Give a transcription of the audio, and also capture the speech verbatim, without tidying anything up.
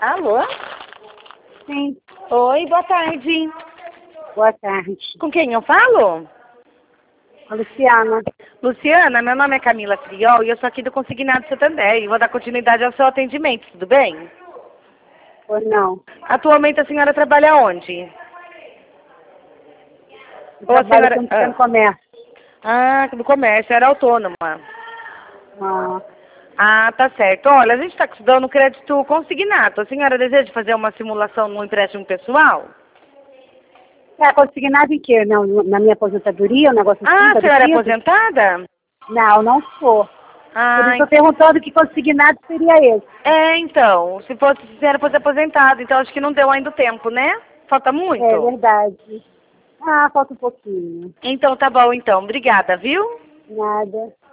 Alô? Sim, Oi, boa tarde. boa tarde. Com quem eu falo? A Luciana. Luciana, meu nome é Camila Friol e eu sou aqui do Consignado Santander e vou dar continuidade ao seu atendimento, tudo bem? Pois não. Atualmente a senhora trabalha onde? Eu Ou a trabalho senhora... com pequeno comércio. Ah, do comércio, era autônoma. Ah, Ah, tá certo. Olha, a gente está dando crédito consignado. A senhora deseja fazer uma simulação no empréstimo pessoal? é consignado em quê? Não, na minha aposentadoria, um negócio assim, Ah, a senhora é parecido? aposentada? Não, não sou. Por Ah, isso eu perguntando que consignado seria esse. é, então, se fosse, se a senhora fosse aposentada, então acho que não deu ainda o tempo, né? Falta É muito? verdade. Ah, falta um pouquinho. Então tá bom, então. Obrigada, viu? Nada.